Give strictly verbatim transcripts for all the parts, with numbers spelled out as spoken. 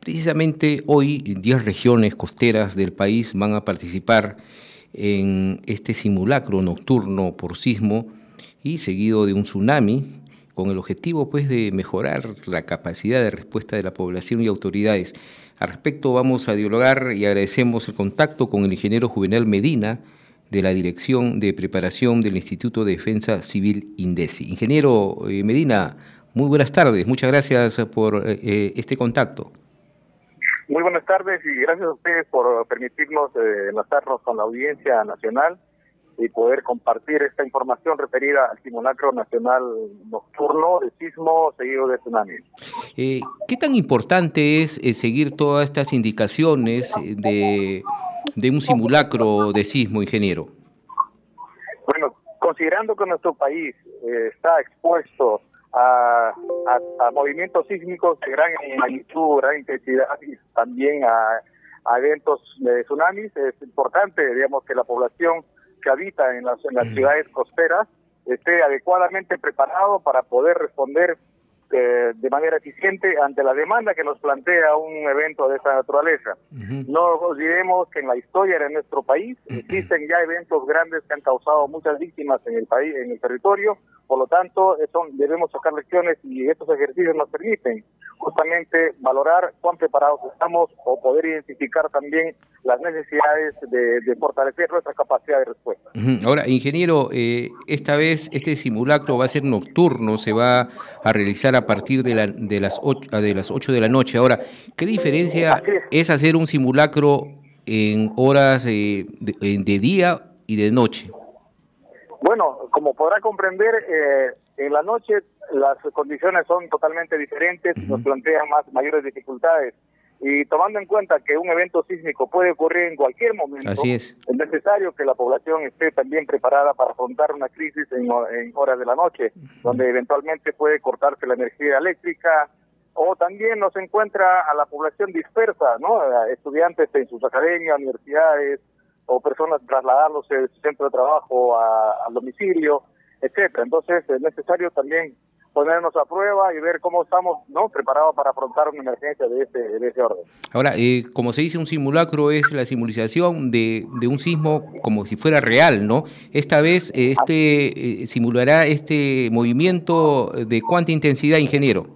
Precisamente hoy diez regiones costeras del país van a participar en este simulacro nocturno por sismo y seguido de un tsunami, con el objetivo pues de mejorar la capacidad de respuesta de la población y autoridades. Al respecto vamos a dialogar y agradecemos el contacto con el ingeniero Juvenal Medina, de la Dirección de Preparación del Instituto de Defensa Civil INDECI. Ingeniero eh, Medina, muy buenas tardes, muchas gracias por eh, este contacto. Muy buenas tardes y gracias a ustedes por permitirnos eh, enlazarnos con la audiencia nacional y poder compartir esta información referida al simulacro nacional nocturno de sismo seguido de tsunami. Eh, ¿Qué tan importante es eh, seguir todas estas indicaciones de, de un simulacro de sismo, ingeniero? Bueno, considerando que nuestro país eh, está expuesto a, a, a movimientos sísmicos de gran magnitud, gran intensidad y también a, a eventos de tsunamis, es importante, digamos, que la población que habita en las, en las ciudades costeras esté adecuadamente preparado para poder responder eh, de manera eficiente ante la demanda que nos plantea un evento de esta naturaleza. Uh-huh. No olvidemos que en la historia de nuestro país existen ya eventos grandes que han causado muchas víctimas en el país, en el territorio. Por lo tanto, eso, debemos sacar lecciones y estos ejercicios nos permiten justamente valorar cuán preparados estamos o poder identificar también las necesidades de, de fortalecer nuestra capacidad de respuesta. Ahora, ingeniero, eh, esta vez este simulacro va a ser nocturno, se va a realizar a partir de, la, de, las ocho, de las ocho de la noche. Ahora, ¿qué diferencia es. es hacer un simulacro en horas eh, de, de día y de noche? Bueno, como podrá comprender, eh, en la noche las condiciones son totalmente diferentes, uh-huh. nos plantean más mayores dificultades. Y tomando en cuenta que un evento sísmico puede ocurrir en cualquier momento, Así es. es necesario que la población esté también preparada para afrontar una crisis en, en horas de la noche, uh-huh. donde eventualmente puede cortarse la energía eléctrica, o también nos encuentra a la población dispersa, ¿no? A estudiantes en sus academias, universidades, o personas trasladarlos de su centro de trabajo a, al domicilio, etcétera. Entonces es necesario también ponernos a prueba y ver cómo estamos, ¿no?, preparados para afrontar una emergencia de ese, de ese orden. Ahora, eh, como se dice, un simulacro es la simulación de, de un sismo como si fuera real, ¿no? Esta vez eh, este eh, simulará este movimiento de ¿cuánta intensidad, ingeniero?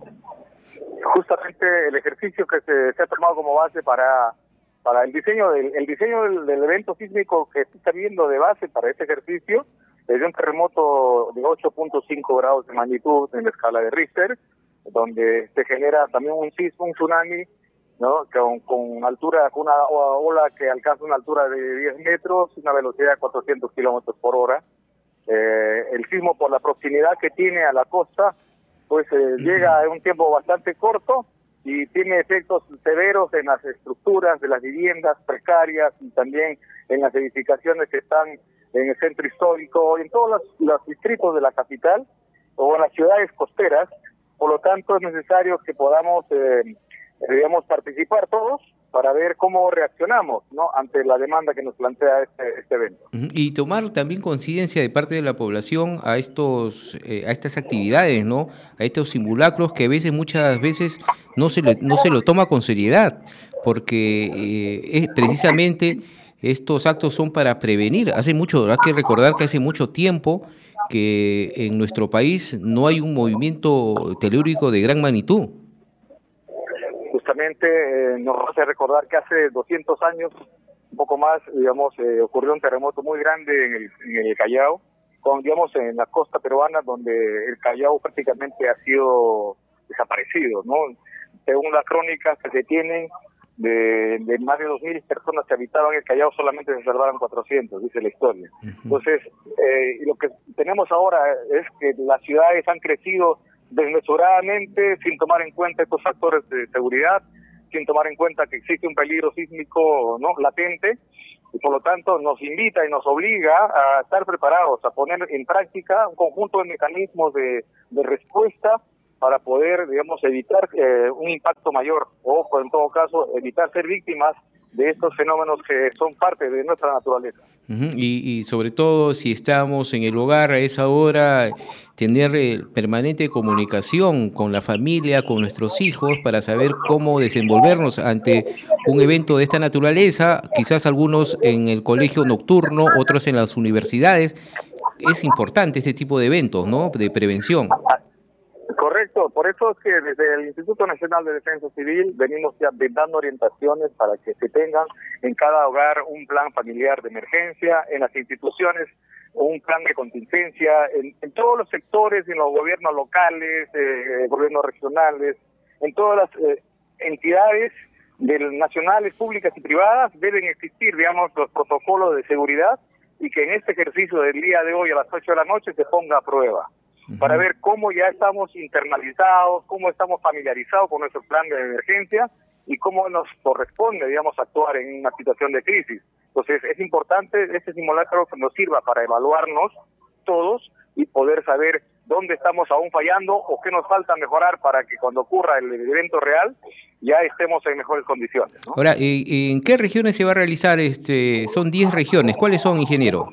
Justamente el ejercicio que se, se ha tomado como base para para el diseño del el diseño del, del evento sísmico que se está viendo de base para este ejercicio es de un terremoto de ocho punto cinco grados de magnitud en la escala de Richter, donde se genera también un sismo, un tsunami, ¿no?, con, con altura, con una ola que alcanza una altura de diez metros, una velocidad de cuatrocientos kilómetros por hora. Eh, el sismo, por la proximidad que tiene a la costa, pues eh, llega en un tiempo bastante corto y tiene efectos severos en las estructuras de las viviendas precarias y también en las edificaciones que están en el centro histórico, en todos los, los distritos de la capital o en las ciudades costeras. Por lo tanto, es necesario que podamos, eh, digamos, participar todos para ver cómo reaccionamos, ¿no?, ante la demanda que nos plantea este, este evento. Y tomar también conciencia de parte de la población a estos eh, a estas actividades, ¿no?, a estos simulacros que a veces, muchas veces, no se le, no se lo toma con seriedad, porque eh, es precisamente estos actos son para prevenir. Hace mucho, hay que recordar que hace mucho tiempo que en nuestro país no hay un movimiento telúrico de gran magnitud. Justamente eh, nos hace recordar que hace doscientos años, un poco más, digamos, eh, ocurrió un terremoto muy grande en el, en el Callao, con, digamos, en la costa peruana, donde el Callao prácticamente ha sido desaparecido, ¿no? Según las crónicas que se tienen, de, de más de dos mil personas que habitaban el Callao, solamente se salvaron cuatrocientos, dice la historia. Uh-huh. Entonces, eh, lo que tenemos ahora es que las ciudades han crecido desmesuradamente, sin tomar en cuenta estos factores de seguridad, sin tomar en cuenta que existe un peligro sísmico, ¿no?, latente, y por lo tanto nos invita y nos obliga a estar preparados, a poner en práctica un conjunto de mecanismos de, de respuesta para poder, digamos, evitar eh, un impacto mayor o, en todo caso, evitar ser víctimas de estos fenómenos que son parte de nuestra naturaleza. Uh-huh. y, y sobre todo si estamos en el hogar a esa hora, tener eh, permanente comunicación con la familia, con nuestros hijos, para saber cómo desenvolvernos ante un evento de esta naturaleza, quizás algunos en el colegio nocturno, otros en las universidades. Es importante este tipo de eventos, ¿no?, de prevención. Correcto, por eso es que desde el Instituto Nacional de Defensa Civil venimos ya dando orientaciones para que se tengan en cada hogar un plan familiar de emergencia, en las instituciones un plan de contingencia, en, en todos los sectores, en los gobiernos locales, eh, gobiernos regionales, en todas las eh, entidades del, nacionales, públicas y privadas, deben existir, digamos, los protocolos de seguridad y que en este ejercicio del día de hoy a las ocho de la noche se ponga a prueba, para ver cómo ya estamos internalizados, cómo estamos familiarizados con nuestro plan de emergencia y cómo nos corresponde, digamos, actuar en una situación de crisis. Entonces, es importante este simulacro que nos sirva para evaluarnos todos y poder saber dónde estamos aún fallando o qué nos falta mejorar para que cuando ocurra el evento real ya estemos en mejores condiciones, ¿no? Ahora, ¿en qué regiones se va a realizar? Este, son diez regiones. ¿Cuáles son, ingeniero?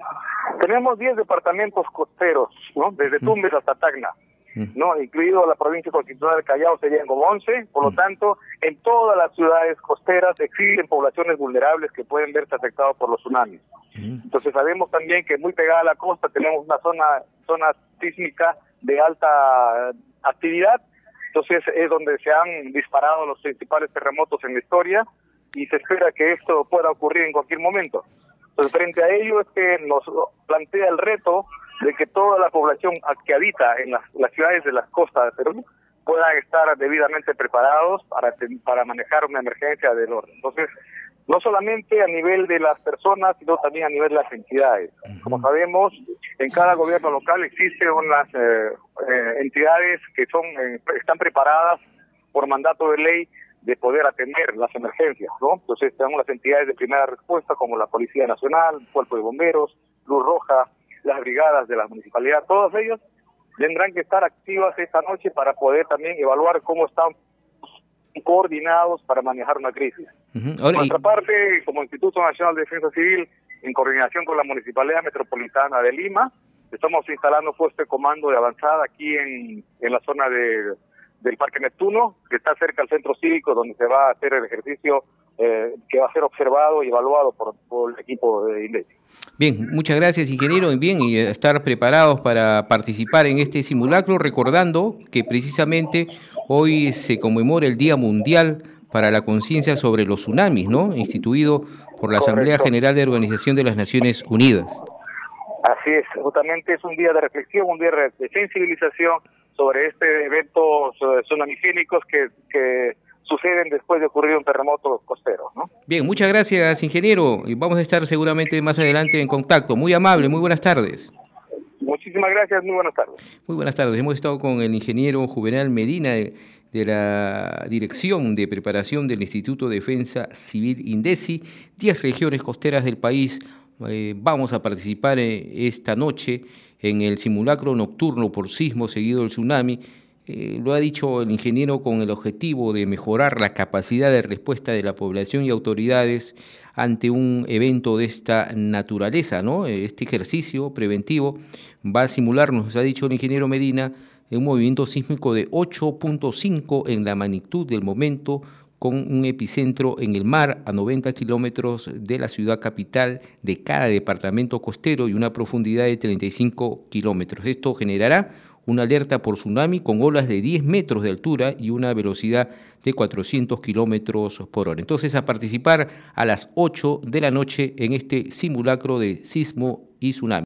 Tenemos diez departamentos costeros, ¿no? Desde Tumbes hasta Tacna, ¿no? Incluido la provincia constitucional de Callao serían como once, por lo tanto, en todas las ciudades costeras existen poblaciones vulnerables que pueden verse afectadas por los tsunamis. Entonces sabemos también que muy pegada a la costa tenemos una zona, zona sísmica de alta actividad, entonces es donde se han disparado los principales terremotos en la historia y se espera que esto pueda ocurrir en cualquier momento. Entonces, frente a ello es que nos plantea el reto de que toda la población que habita en las, las ciudades de las costas de Perú puedan estar debidamente preparados para, para manejar una emergencia del orden. Entonces, no solamente a nivel de las personas, sino también a nivel de las entidades. Como sabemos, en cada gobierno local existen unas eh, eh, entidades que son eh, están preparadas por mandato de ley de poder atender las emergencias, ¿no? Entonces tenemos las entidades de primera respuesta como la Policía Nacional, Cuerpo de Bomberos, Cruz Roja, las brigadas de la municipalidad, todas ellas tendrán que estar activas esta noche para poder también evaluar cómo están coordinados para manejar una crisis. Uh-huh. Ahora, Por nuestra y... parte, como Instituto Nacional de Defensa Civil, en coordinación con la Municipalidad Metropolitana de Lima, estamos instalando puesto de comando de avanzada aquí en, en la zona de del Parque Neptuno, que está cerca del centro cívico, donde se va a hacer el ejercicio eh, que va a ser observado y evaluado por, por el equipo de INDECI. Bien, muchas gracias, ingeniero. Bien, y estar preparados para participar en este simulacro, recordando que precisamente hoy se conmemora el Día Mundial para la Conciencia sobre los Tsunamis, ¿no?, instituido por la Asamblea Correcto. General de Organización de las Naciones Unidas. Así es, justamente es un día de reflexión, un día de sensibilización sobre este evento tsunamigénicos que, que suceden después de ocurrir un terremoto costero, ¿no? Bien, muchas gracias, ingeniero, y vamos a estar seguramente más adelante en contacto. Muy amable, muy buenas tardes. Muchísimas gracias, muy buenas tardes. Muy buenas tardes, hemos estado con el ingeniero Juvenal Medina de, de la Dirección de Preparación del Instituto de Defensa Civil INDECI, diez regiones costeras del país. Eh, vamos a participar eh, esta noche en el simulacro nocturno por sismo seguido del tsunami. Eh, lo ha dicho el ingeniero con el objetivo de mejorar la capacidad de respuesta de la población y autoridades ante un evento de esta naturaleza, ¿no? Este ejercicio preventivo va a simular, nos ha dicho el ingeniero Medina, un movimiento sísmico de ocho punto cinco en la magnitud del momento, con un epicentro en el mar a noventa kilómetros de la ciudad capital de cada departamento costero y una profundidad de treinta y cinco kilómetros. Esto generará una alerta por tsunami con olas de diez metros de altura y una velocidad de cuatrocientos kilómetros por hora. Entonces, a participar a las ocho de la noche en este simulacro de sismo y tsunami.